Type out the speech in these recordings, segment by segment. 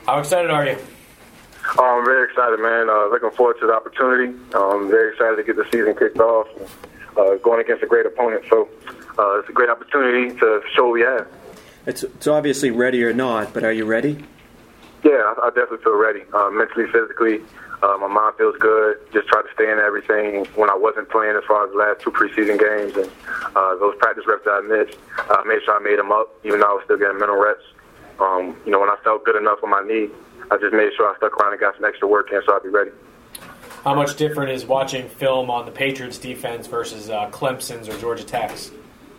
How excited are you? I'm very excited, man. Looking forward to the opportunity. Very excited to get the season kicked off. Going against a great opponent, so it's a great opportunity to show what we have. It's obviously ready or not, but are you ready? Yeah, I definitely feel ready. Mentally, physically, my mind feels good. Just try to stay in everything when I wasn't playing as far as the last 2 preseason games. And those practice reps that I missed, I made sure I made them up, even though I was still getting mental reps. When I felt good enough on my knee, I just made sure I stuck around and got some extra work in so I'd be ready. How much different is watching film on the Patriots defense versus Clemson's or Georgia Tech's?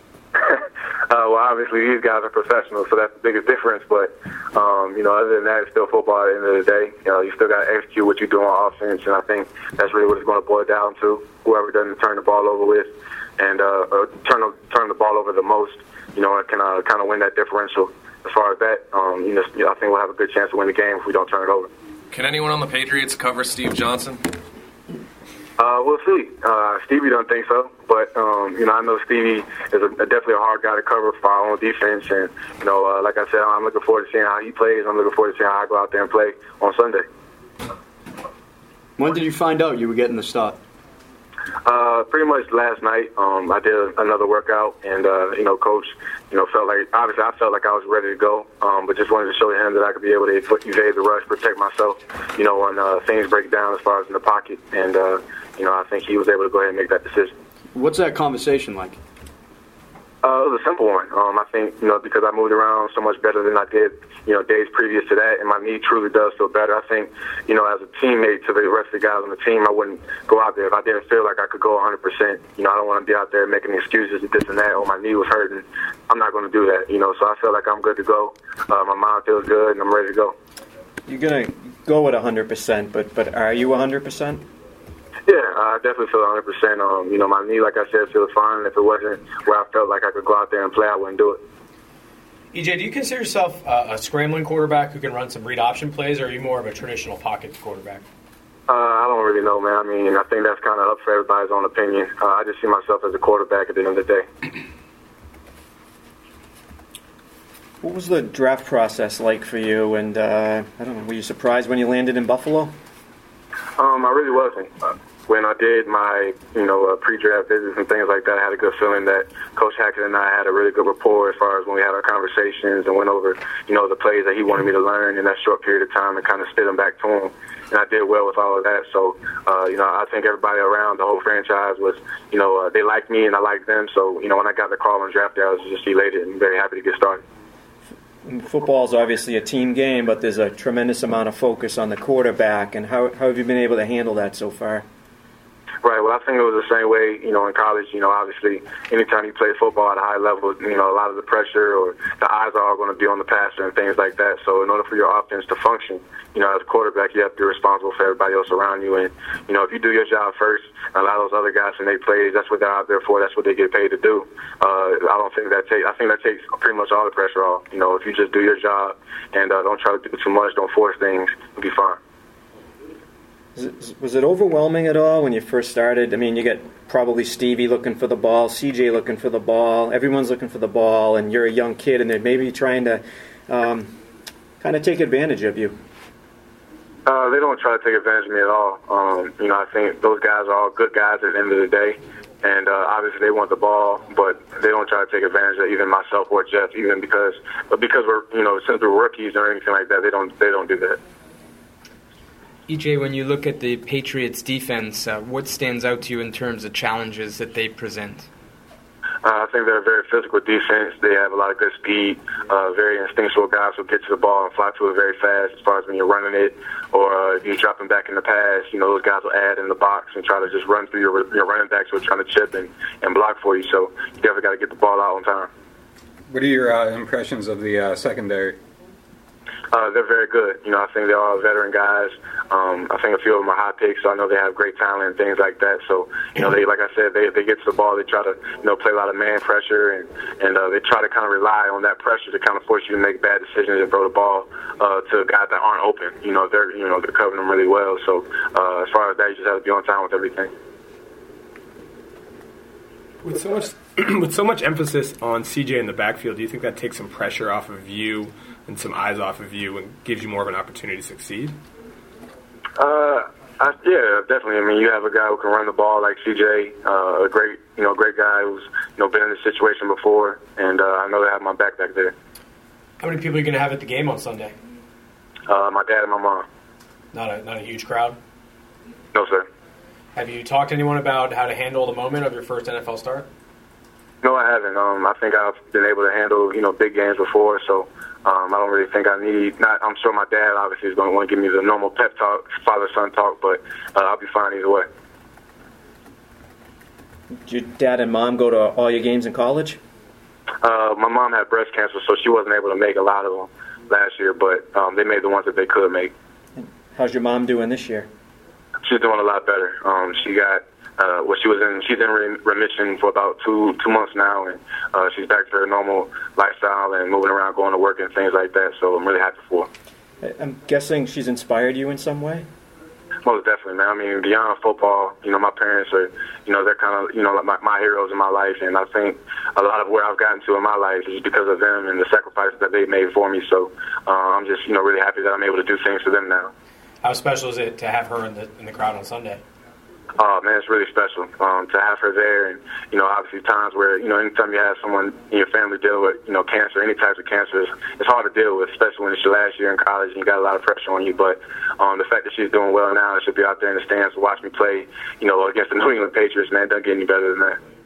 Well, obviously these guys are professionals, so that's the biggest difference. But, other than that, it's still football at the end of the day. You still got to execute what you do on offense, and I think that's really what it's going to boil down to. Whoever doesn't turn the ball over with and turn the ball over the most, can kind of win that differential. As far as that, I think we'll have a good chance to win the game if we don't turn it over. Can anyone on the Patriots cover Steve Johnson? We'll see. Stevie don't think so, but I know Stevie is definitely a hard guy to cover for our own defense, and like I said, I'm looking forward to seeing how he plays. I'm looking forward to seeing how I go out there and play on Sunday. When did you find out you were getting the start? Pretty much last night. I did another workout, and Coach, felt like obviously I felt like I was ready to go, but just wanted to show him that I could be able to evade the rush, protect myself, when things break down as far as in the pocket, and I think he was able to go ahead and make that decision. What's that conversation like? It was a simple one. I think, because I moved around so much better than I did, days previous to that, and my knee truly does feel better. I think, as a teammate to the rest of the guys on the team, I wouldn't go out there if I didn't feel like I could go 100%. I don't want to be out there making excuses and this and that. Oh, my knee was hurting. I'm not going to do that, So I feel like I'm good to go. My mind feels good, and I'm ready to go. You're going to go at 100%, but are you 100%? Yeah, I definitely feel 100%. My knee, like I said, feels fine. If it wasn't where I felt like I could go out there and play, I wouldn't do it. EJ, do you consider yourself a scrambling quarterback who can run some read option plays, or are you more of a traditional pocket quarterback? I don't really know, man. I think that's kind of up for everybody's own opinion. I just see myself as a quarterback at the end of the day. What was the draft process like for you? And, were you surprised when you landed in Buffalo? I really wasn't. When I did my, pre-draft visits and things like that, I had a good feeling that Coach Hackett and I had a really good rapport as far as when we had our conversations and went over, the plays that he wanted me to learn in that short period of time and kind of spit them back to him. And I did well with all of that. So, I think everybody around the whole franchise was, they liked me and I liked them. So, when I got the call on draft day, I was just elated and very happy to get started. Football is obviously a team game, but there's a tremendous amount of focus on the quarterback. And how have you been able to handle that so far? Right. Well, I think it was the same way, in college. Obviously, anytime you play football at a high level, a lot of the pressure or the eyes are all going to be on the passer and things like that. So in order for your offense to function, as a quarterback, you have to be responsible for everybody else around you. And, if you do your job first, a lot of those other guys, when they play, that's what they're out there for. That's what they get paid to do. I think that takes pretty much all the pressure off. If you just do your job and don't try to do too much, don't force things, you'll be fine. Was it overwhelming at all when you first started? You get probably Stevie looking for the ball, CJ looking for the ball, everyone's looking for the ball, and you're a young kid, and they're maybe trying to kind of take advantage of you. They don't try to take advantage of me at all. I think those guys are all good guys at the end of the day, and obviously they want the ball, but they don't try to take advantage of even myself or Jeff, even because we're since we're rookies or anything like that, they don't do that. EJ, when you look at the Patriots' defense, what stands out to you in terms of challenges that they present? I think they're a very physical defense. They have a lot of good speed, very instinctual guys who get to the ball and fly to it very fast as far as when you're running it or if you're dropping back in the pass. Those guys will add in the box and try to just run through your running backs who are trying to chip and block for you. So you definitely got to get the ball out on time. What are your impressions of the secondary? They're very good. I think they're all veteran guys. I think a few of them are high picks, so I know they have great talent and things like that. So, they, like I said, they get to the ball. They try to, play a lot of man pressure, and they try to kind of rely on that pressure to kind of force you to make bad decisions and throw the ball to guys that aren't open. They're covering them really well. So, as far as that, you just have to be on time with everything. With so much with so much emphasis on CJ in the backfield, do you think that takes some pressure off of you and some eyes off of you and gives you more of an opportunity to succeed? Yeah, definitely. I mean, you have a guy who can run the ball like CJ, a great guy who's been in this situation before, and I know they have my back there. How many people are you going to have at the game on Sunday? My dad and my mom. Not a huge crowd? No, sir. Have you talked to anyone about how to handle the moment of your first NFL start? No, I haven't. I think I've been able to handle big games before, so I don't really think I need. I'm sure my dad obviously is going to want to give me the normal pep talk, father-son talk, but I'll be fine either way. Did your dad and mom go to all your games in college? My mom had breast cancer, so she wasn't able to make a lot of them last year, but they made the ones that they could make. How's your mom doing this year? She's doing a lot better. She got she's in remission for about two months now, and she's back to her normal lifestyle and moving around, going to work and things like that. So I'm really happy for her. I'm guessing she's inspired you in some way? Most definitely, man. I mean, beyond football, my parents are, they're kind of, like my heroes in my life, and I think a lot of where I've gotten to in my life is because of them and the sacrifices that they made for me. So I'm just, really happy that I'm able to do things for them now. How special is it to have her in the crowd on Sunday? Oh, man, it's really special to have her there. And, obviously times where, anytime you have someone in your family deal with, cancer, any types of cancer, it's hard to deal with, especially when it's your last year in college and you got a lot of pressure on you. But the fact that she's doing well now and she'll be out there in the stands to watch me play, against the New England Patriots, man, it doesn't get any better than that.